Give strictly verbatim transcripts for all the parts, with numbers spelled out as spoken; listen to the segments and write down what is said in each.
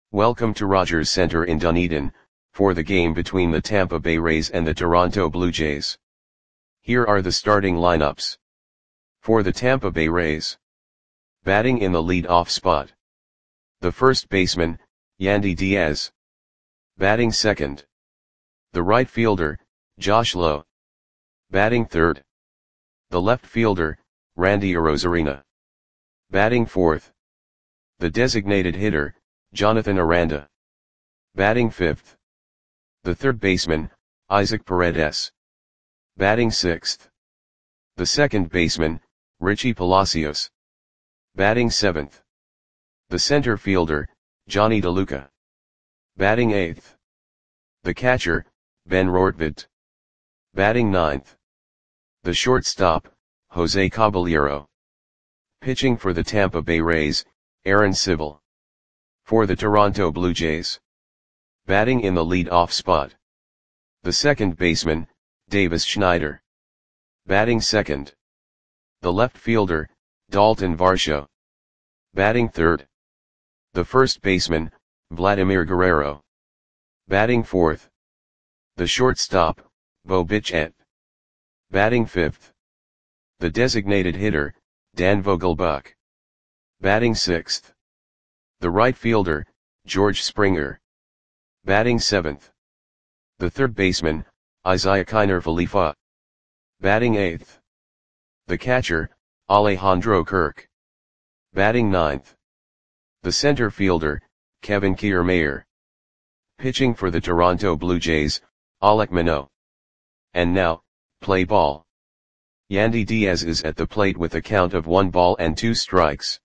Welcome to Rogers Center in Dunedin, for the game between the Tampa Bay Rays and the Toronto Blue Jays. Here are the starting lineups. For the Tampa Bay Rays. Batting in the lead-off spot. The first baseman, Yandy Diaz. Batting second. The right fielder, Josh Lowe. Batting third. The left fielder, Randy Arozarena. Batting fourth. The designated hitter, Jonathan Aranda. Batting fifth. The third baseman, Isaac Paredes. Batting sixth. The second baseman, Richie Palacios. Batting seventh. The center fielder, Johnny DeLuca. Batting eighth. The catcher, Ben Rortvedt. Batting ninth. The shortstop, Jose Caballero. Pitching for the Tampa Bay Rays, Aaron Civil. For the Toronto Blue Jays. Batting in the lead-off spot. The second baseman, Davis Schneider. Batting second. The left fielder, Dalton Varsho. Batting third. The first baseman, Vladimir Guerrero. Batting fourth. The shortstop, Bo Bichette. Batting fifth. The designated hitter, Dan Vogelbach. Batting sixth. The right fielder, George Springer. Batting seventh. The third baseman, Isaiah Kiner Falefa. Batting eighth. The catcher, Alejandro Kirk. Batting ninth. The center fielder, Kevin Kiermaier. Pitching for the Toronto Blue Jays, Alek Manoah. And now, play ball. Yandy Diaz is at the plate with a count of one ball and two strikes.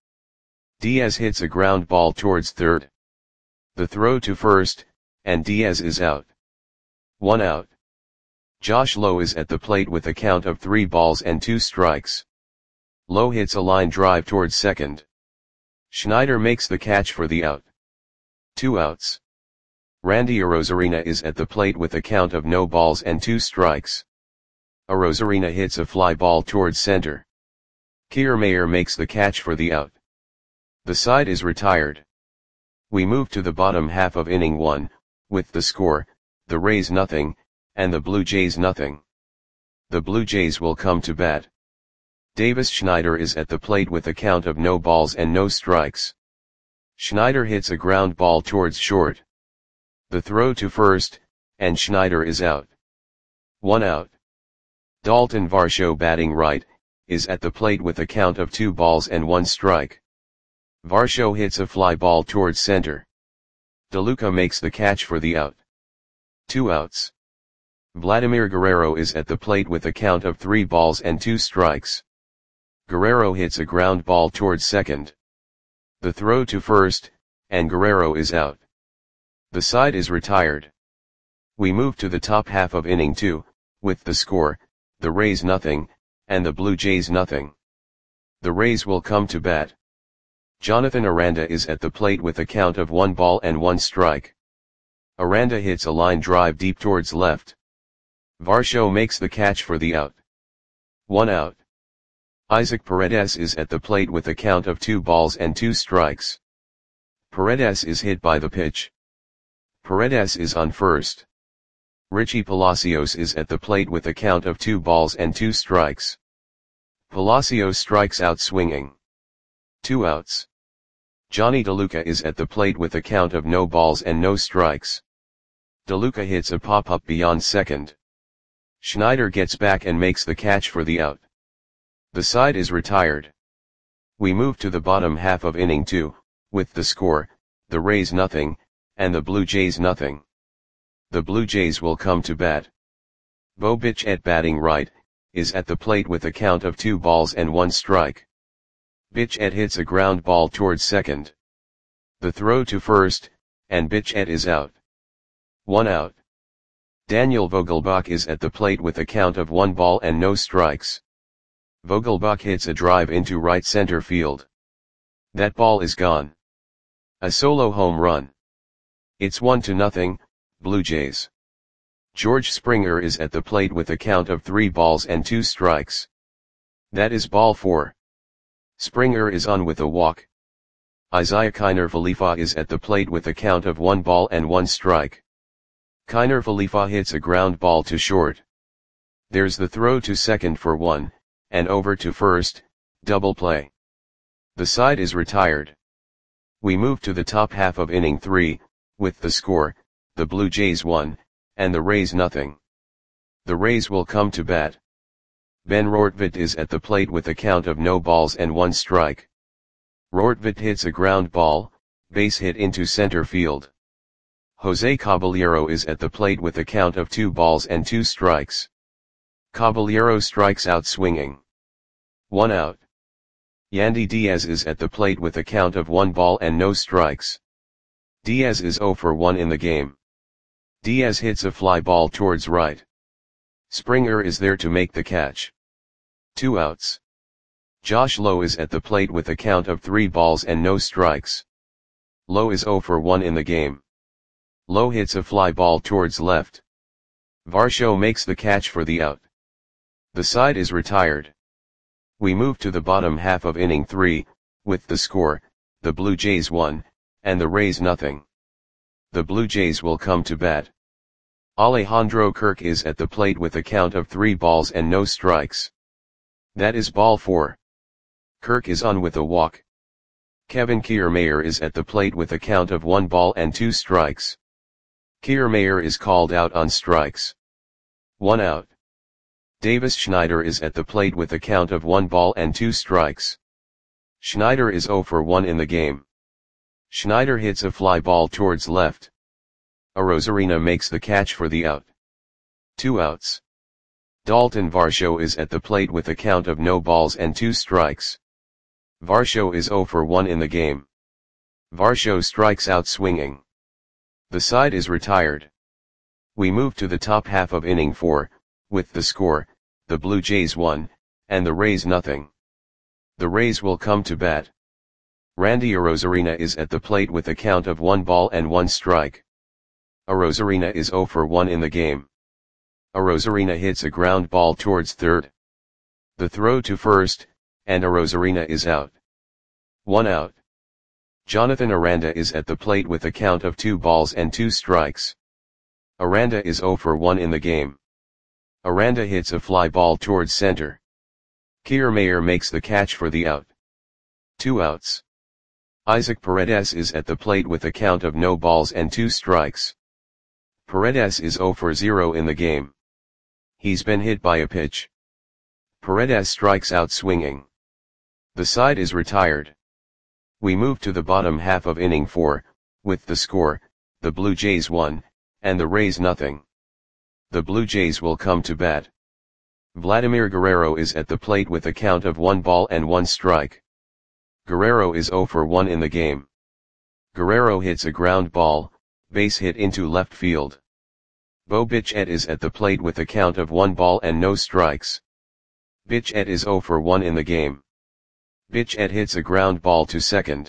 Diaz hits a ground ball towards third. The throw to first, and Diaz is out. One out. Josh Lowe is at the plate with a count of three balls and two strikes. Lowe hits a line drive towards second. Schneider makes the catch for the out. Two outs. Randy Arozarena is at the plate with a count of no balls and two strikes. Arozarena hits a fly ball towards center. Kiermaier makes the catch for the out. The side is retired. We move to the bottom half of inning one, with the score, the Rays nothing, and the Blue Jays nothing. The Blue Jays will come to bat. Davis Schneider is at the plate with a count of no balls and no strikes. Schneider hits a ground ball towards short. The throw to first, and Schneider is out. One out. Dalton Varsho, batting right, is at the plate with a count of two balls and one strike. Varsho hits a fly ball towards center. DeLuca makes the catch for the out. Two outs. Vladimir Guerrero is at the plate with a count of three balls and two strikes. Guerrero hits a ground ball towards second. The throw to first, and Guerrero is out. The side is retired. We move to the top half of inning two, with the score, the Rays nothing, and the Blue Jays nothing. The Rays will come to bat. Jonathan Aranda is at the plate with a count of one ball and one strike. Aranda hits a line drive deep towards left. Varsho makes the catch for the out. One out. Isaac Paredes is at the plate with a count of two balls and two strikes. Paredes is hit by the pitch. Paredes is on first. Richie Palacios is at the plate with a count of two balls and two strikes. Palacios strikes out swinging. Two outs. Johnny DeLuca is at the plate with a count of no balls and no strikes. DeLuca hits a pop-up beyond second. Schneider gets back and makes the catch for the out. The side is retired. We move to the bottom half of inning two, with the score, the Rays nothing, and the Blue Jays nothing. The Blue Jays will come to bat. Bo Bichette, batting right, is at the plate with a count of two balls and one strike. Bichette hits a ground ball towards second. The throw to first, and Bichette is out. One out. Daniel Vogelbach is at the plate with a count of one ball and no strikes. Vogelbach hits a drive into right center field. That ball is gone. A solo home run. It's one to nothing, Blue Jays. George Springer is at the plate with a count of three balls and two strikes. That is ball four. Springer is on with a walk. Isaiah Kiner Khalifa is at the plate with a count of one ball and one strike. Kiner Khalifa hits a ground ball to short. There's the throw to second for one, and over to first, double play. The side is retired. We move to the top half of inning three, with the score, the Blue Jays one, and the Rays nothing. The Rays will come to bat. Ben Rortvedt is at the plate with a count of no balls and one strike. Rortvedt hits a ground ball, base hit into center field. Jose Caballero is at the plate with a count of two balls and two strikes. Caballero strikes out swinging. One out. Yandy Diaz is at the plate with a count of one ball and no strikes. Diaz is zero for one in the game. Diaz hits a fly ball towards right. Springer is there to make the catch. Two outs. Josh Lowe is at the plate with a count of three balls and no strikes. Lowe is zero for one in the game. Lowe hits a fly ball towards left. Varsho makes the catch for the out. The side is retired. We move to the bottom half of inning three, with the score, the Blue Jays one, and the Rays nothing. The Blue Jays will come to bat. Alejandro Kirk is at the plate with a count of three balls and no strikes. That is ball four. Kirk is on with a walk. Kevin Kiermaier is at the plate with a count of one ball and two strikes. Kiermaier is called out on strikes. One out. Davis Schneider is at the plate with a count of one ball and two strikes. Schneider is zero for one in the game. Schneider hits a fly ball towards left. Arozarena makes the catch for the out. Two outs. Dalton Varsho is at the plate with a count of no balls and two strikes. Varsho is zero for one in the game. Varsho strikes out swinging. The side is retired. We move to the top half of inning four, with the score, the Blue Jays one, and the Rays nothing. The Rays will come to bat. Randy Arozarena is at the plate with a count of one ball and one strike. Arozarena is zero for one in the game. Arozarena hits a ground ball towards third. The throw to first, and Arozarena is out. One out. Jonathan Aranda is at the plate with a count of two balls and two strikes. Aranda is zero for one in the game. Aranda hits a fly ball towards center. Kiermaier makes the catch for the out. Two outs. Isaac Paredes is at the plate with a count of no balls and two strikes. Paredes is zero for zero in the game. He's been hit by a pitch. Paredes strikes out swinging. The side is retired. We move to the bottom half of inning four, with the score, the Blue Jays one, and the Rays nothing. The Blue Jays will come to bat. Vladimir Guerrero is at the plate with a count of one ball and one strike. Guerrero is zero for one in the game. Guerrero hits a ground ball, base hit into left field. Bo Bichette is at the plate with a count of one ball and no strikes. Bichette is zero for one in the game. Bichette hits a ground ball to second.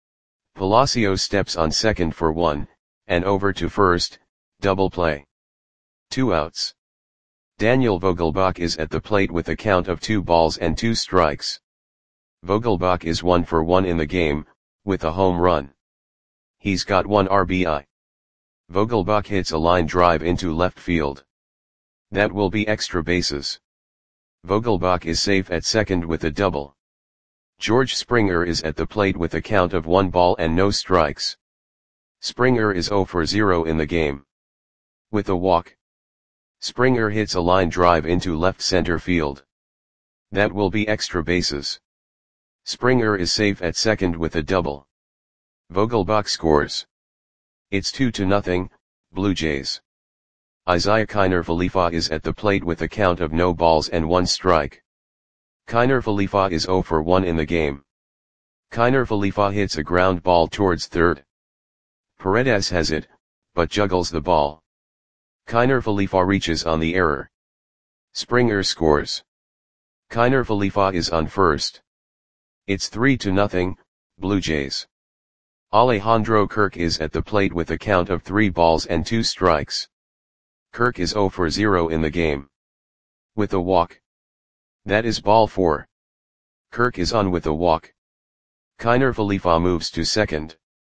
Palacio steps on second for one, and over to first, double play. Two outs. Daniel Vogelbach is at the plate with a count of two balls and two strikes. Vogelbach is one for one in the game, with a home run. He's got one R B I. Vogelbach hits a line drive into left field. That will be extra bases. Vogelbach is safe at second with a double. George Springer is at the plate with a count of one ball and no strikes. Springer is zero for zero in the game. With a walk. Springer hits a line drive into left center field. That will be extra bases. Springer is safe at second with a double. Vogelbach scores. It's two to nothing, Blue Jays. Isaiah Kiner Khalifa is at the plate with a count of no balls and one strike. Kiner Khalifa is zero for one in the game. Kiner Khalifa hits a ground ball towards third. Paredes has it, but juggles the ball. Kiner Khalifa reaches on the error. Springer scores. Kiner Khalifa is on first. It's three to nothing, Blue Jays. Alejandro Kirk is at the plate with a count of three balls and two strikes. Kirk is zero for zero in the game. With a walk. That is ball four. Kirk is on with a walk. Kiner Falefa moves to second.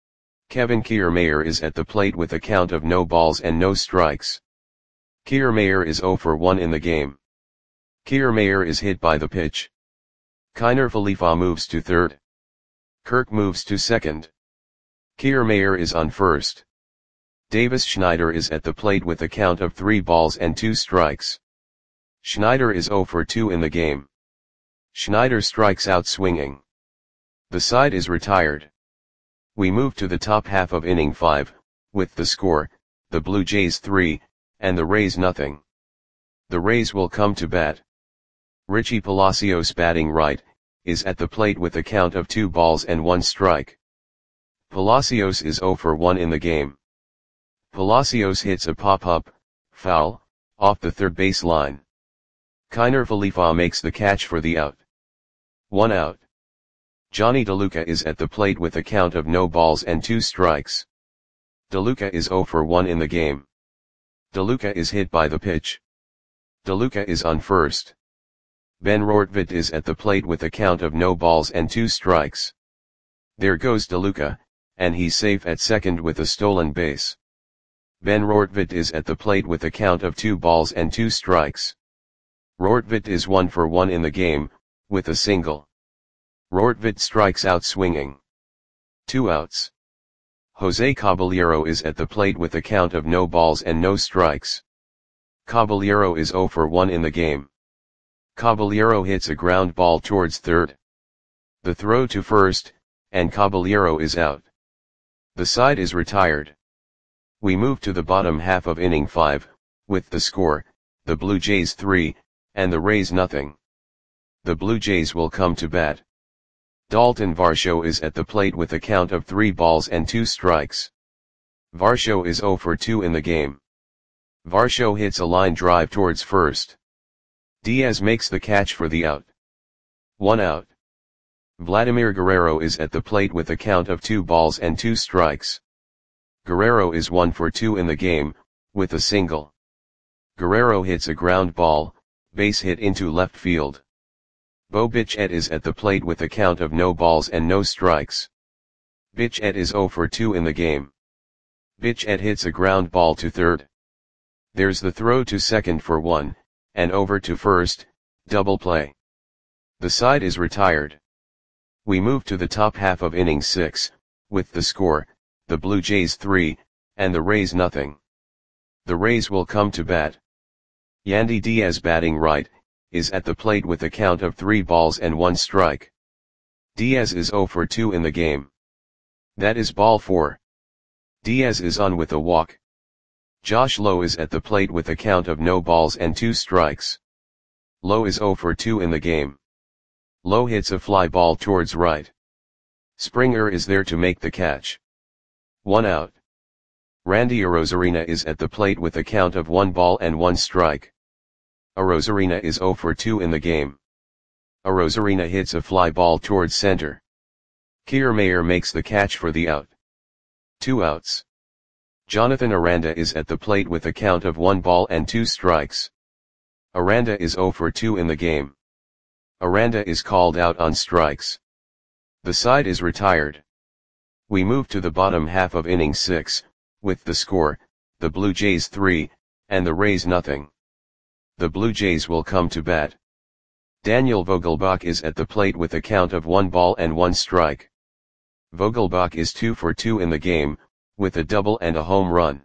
Kevin Kiermaier is at the plate with a count of no balls and no strikes. Kiermaier is zero for one in the game. Kiermaier is hit by the pitch. Kiner Falefa moves to third. Kirk moves to second. Kiermaier is on first. Davis Schneider is at the plate with a count of three balls and two strikes. Schneider is zero for two in the game. Schneider strikes out swinging. The side is retired. We move to the top half of inning five, with the score, the Blue Jays three, and the Rays nothing. The Rays will come to bat. Richie Palacios, batting right, is at the plate with a count of two balls and one strike. Palacios is zero for one in the game. Palacios hits a pop-up, foul, off the third base line. Kiner Falefa makes the catch for the out. One out. Johnny DeLuca is at the plate with a count of no balls and two strikes. DeLuca is zero for one in the game. DeLuca is hit by the pitch. DeLuca is on first. Ben Rortvedt is at the plate with a count of no balls and two strikes. There goes DeLuca, and he's safe at second with a stolen base. Ben Rortvedt is at the plate with a count of two balls and two strikes. Rortvedt is one for one in the game, with a single. Rortvedt strikes out swinging. Two outs. Jose Caballero is at the plate with a count of no balls and no strikes. Caballero is zero for one in the game. Caballero hits a ground ball towards third. The throw to first, and Caballero is out. The side is retired. We move to the bottom half of inning five, with the score, the Blue Jays three, and the Rays nothing. The Blue Jays will come to bat. Dalton Varsho is at the plate with a count of three balls and two strikes. Varsho is zero for two in the game. Varsho hits a line drive towards first. Diaz makes the catch for the out. One out. Vladimir Guerrero is at the plate with a count of two balls and two strikes. Guerrero is one for two in the game, with a single. Guerrero hits a ground ball, base hit into left field. Bo Bichette is at the plate with a count of no balls and no strikes. Bichette is zero for two in the game. Bichette hits a ground ball to third. There's the throw to second for one, and over to first, double play. The side is retired. We move to the top half of inning six, with the score, the Blue Jays three, and the Rays nothing. The Rays will come to bat. Yandy Diaz, batting right, is at the plate with a count of three balls and one strike. Diaz is zero for two in the game. That is ball four. Diaz is on with a walk. Josh Lowe is at the plate with a count of no balls and two strikes. Lowe is zero for two in the game. Lowe hits a fly ball towards right. Springer is there to make the catch. One out. Randy Arozarena is at the plate with a count of one ball and one strike. Arozarena is zero for two in the game. Arozarena hits a fly ball towards center. Kiermaier makes the catch for the out. Two outs. Jonathan Aranda is at the plate with a count of one ball and two strikes. Aranda is zero for two in the game. Aranda is called out on strikes. The side is retired. We move to the bottom half of inning six, with the score, the Blue Jays three, and the Rays nothing. The Blue Jays will come to bat. Daniel Vogelbach is at the plate with a count of one ball and one strike. Vogelbach is two for two in the game, with a double and a home run.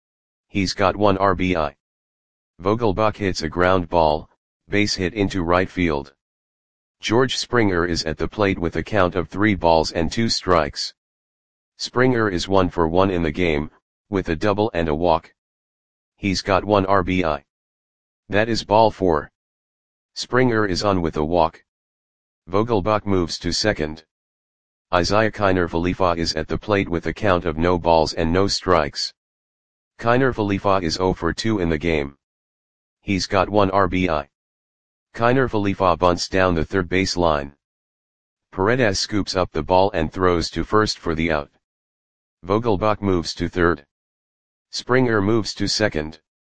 He's got one R B I. Vogelbach hits a ground ball, base hit into right field. George Springer is at the plate with a count of three balls and two strikes. Springer is one for one in the game, with a double and a walk. He's got one R B I. That is ball four. Springer is on with a walk. Vogelbach moves to second. Isaiah Kiner Falefa is at the plate with a count of no balls and no strikes. Kiner Falefa is zero for two in the game. He's got one R B I. Kiner Falefa bunts down the third base line. Paredes scoops up the ball and throws to first for the out. Vogelbach moves to third. Springer moves to second.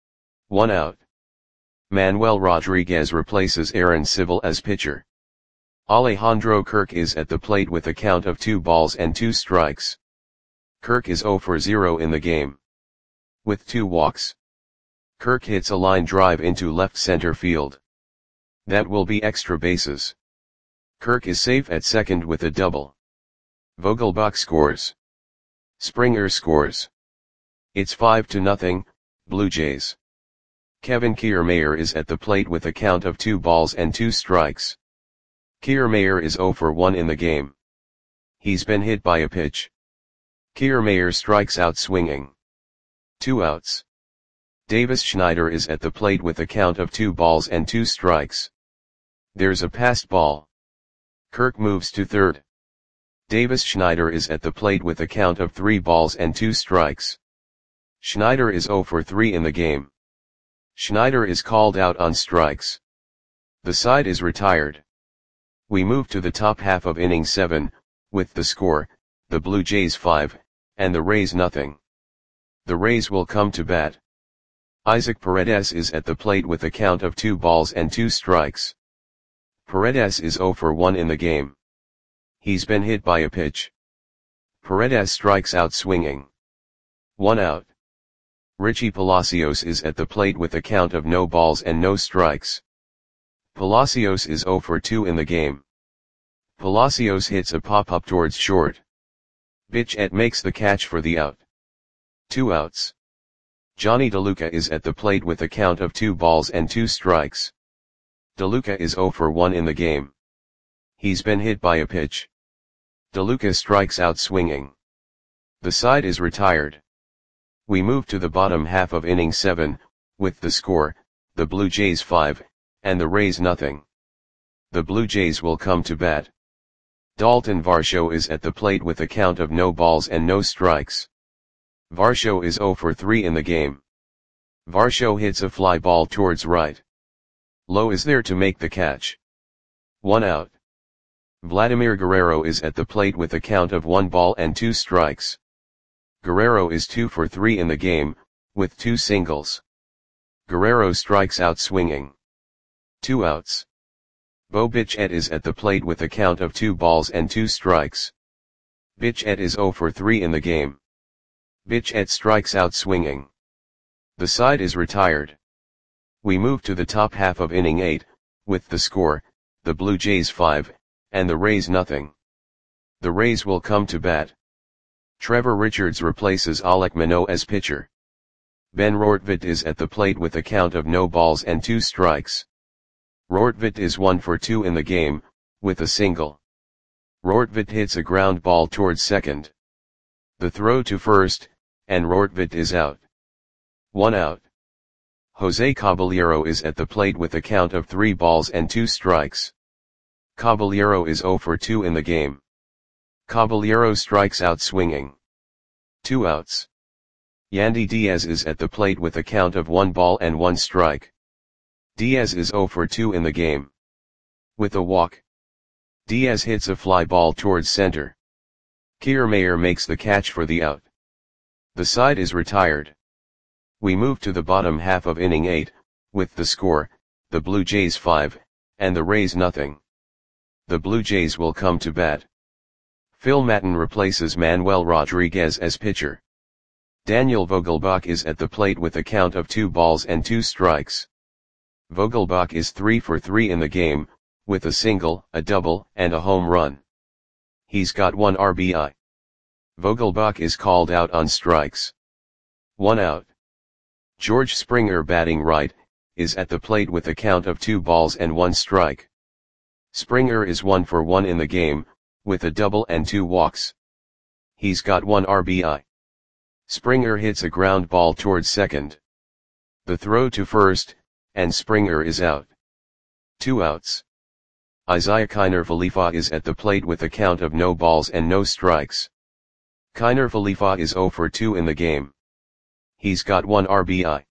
One out. Manuel Rodriguez replaces Aaron Civil as pitcher. Alejandro Kirk is at the plate with a count of two balls and two strikes. Kirk is zero for zero in the game. With two walks. Kirk hits a line drive into left center field. That will be extra bases. Kirk is safe at second with a double. Vogelbach scores. Springer scores. It's five to nothing, Blue Jays. Kevin Kiermaier is at the plate with a count of two balls and two strikes. Kiermaier is zero for one in the game. He's been hit by a pitch. Kiermaier strikes out swinging. Two outs. Davis Schneider is at the plate with a count of two balls and two strikes. There's a passed ball. Kirk moves to third. Davis Schneider is at the plate with a count of three balls and two strikes. Schneider is zero for three in the game. Schneider is called out on strikes. The side is retired. We move to the top half of inning seven, with the score, the Blue Jays five, and the Rays nothing. The Rays will come to bat. Isaac Paredes is at the plate with a count of two balls and two strikes. Paredes is zero for one in the game. He's been hit by a pitch. Paredes strikes out swinging. One out. Richie Palacios is at the plate with a count of no balls and no strikes. Palacios is zero for two in the game. Palacios hits a pop-up towards short. Bichette makes the catch for the out. Two outs. Johnny DeLuca is at the plate with a count of two balls and two strikes. DeLuca is zero for one in the game. He's been hit by a pitch. DeLuca strikes out swinging. The side is retired. We move to the bottom half of inning seven, with the score, the Blue Jays five, and the Rays nothing. The Blue Jays will come to bat. Dalton Varsho is at the plate with a count of no balls and no strikes. Varsho is zero for three in the game. Varsho hits a fly ball towards right. Lowe is there to make the catch. One out. Vladimir Guerrero is at the plate with a count of one ball and two strikes. Guerrero is two for three in the game, with two singles. Guerrero strikes out swinging. Two outs. Bo Bichette is at the plate with a count of two balls and two strikes. Bichette is zero for three in the game. Bichette strikes out swinging. The side is retired. We move to the top half of inning eight, with the score, the Blue Jays five, and the Rays nothing. The Rays will come to bat. Trevor Richards replaces Alek Manoah as pitcher. Ben Rortvedt is at the plate with a count of no balls and two strikes. Rortvedt is one for two in the game, with a single. Rortvedt hits a ground ball towards second. The throw to first, and Rortvedt is out. One out. Jose Caballero is at the plate with a count of three balls and two strikes. Caballero is zero for two in the game. Caballero strikes out swinging. Two outs. Yandy Diaz is at the plate with a count of one ball and one strike. Diaz is zero for two in the game. With a walk. Diaz hits a fly ball towards center. Kiermaier makes the catch for the out. The side is retired. We move to the bottom half of inning eight, with the score, the Blue Jays five, and the Rays nothing. The Blue Jays will come to bat. Phil Maton replaces Manuel Rodriguez as pitcher. Daniel Vogelbach is at the plate with a count of two balls and two strikes. Vogelbach is three for three in the game, with a single, a double, and a home run. He's got one R B I. Vogelbach is called out on strikes. One out. George Springer, batting right, is at the plate with a count of two balls and one strike. Springer is one for one in the game, with a double and two walks. He's got one R B I. Springer hits a ground ball towards second. The throw to first, and Springer is out. Two outs. Isaiah Kiner Falefa is at the plate with a count of no balls and no strikes. Kiner Falefa is zero for two in the game. He's got one R B I.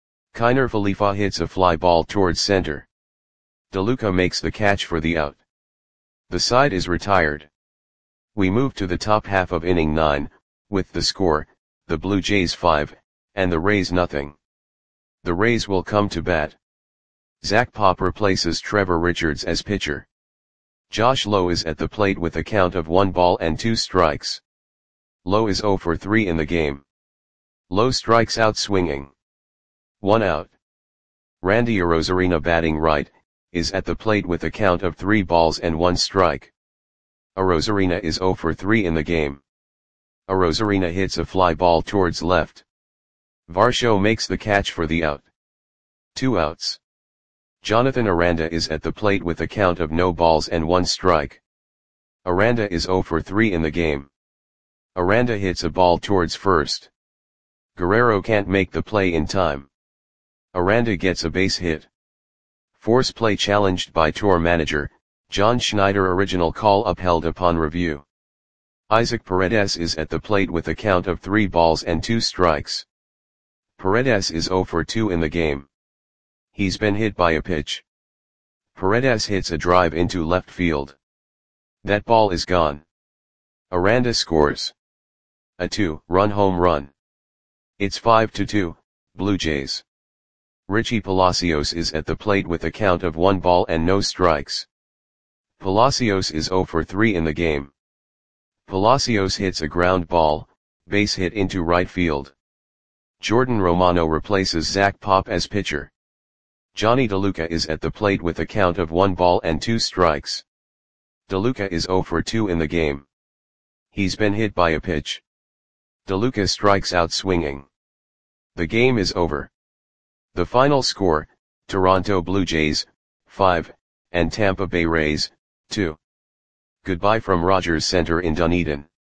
Kiner Falefa hits a fly ball towards center. DeLuca makes the catch for the out. The side is retired. We move to the top half of inning nine, with the score, the Blue Jays five, and the Rays nothing. The Rays will come to bat. Zach Pop replaces Trevor Richards as pitcher. Josh Lowe is at the plate with a count of one ball and two strikes. Lowe is zero for three in the game. Lowe strikes out swinging. One out. Randy Arozarena, batting right, is at the plate with a count of three balls and one strike. Arozarena is zero for three in the game. Arozarena hits a fly ball towards left. Varsho makes the catch for the out. Two outs. Jonathan Aranda is at the plate with a count of no balls and one strike. Aranda is zero for three in the game. Aranda hits a ball towards first. Guerrero can't make the play in time. Aranda gets a base hit. Force play challenged by tour manager, John Schneider. Original call upheld upon review. Isaac Paredes is at the plate with a count of three balls and two strikes. Paredes is zero for two in the game. He's been hit by a pitch. Paredes hits a drive into left field. That ball is gone. Aranda scores a two-run home run. It's five to two, Blue Jays. Richie Palacios is at the plate with a count of one ball and no strikes. Palacios is zero for three in the game. Palacios hits a ground ball, base hit into right field. Jordan Romano replaces Zach Pop as pitcher. Johnny DeLuca is at the plate with a count of one ball and two strikes. DeLuca is zero for two in the game. He's been hit by a pitch. DeLuca strikes out swinging. The game is over. The final score, Toronto Blue Jays, five, and Tampa Bay Rays, two. Goodbye from Rogers Center in Dunedin.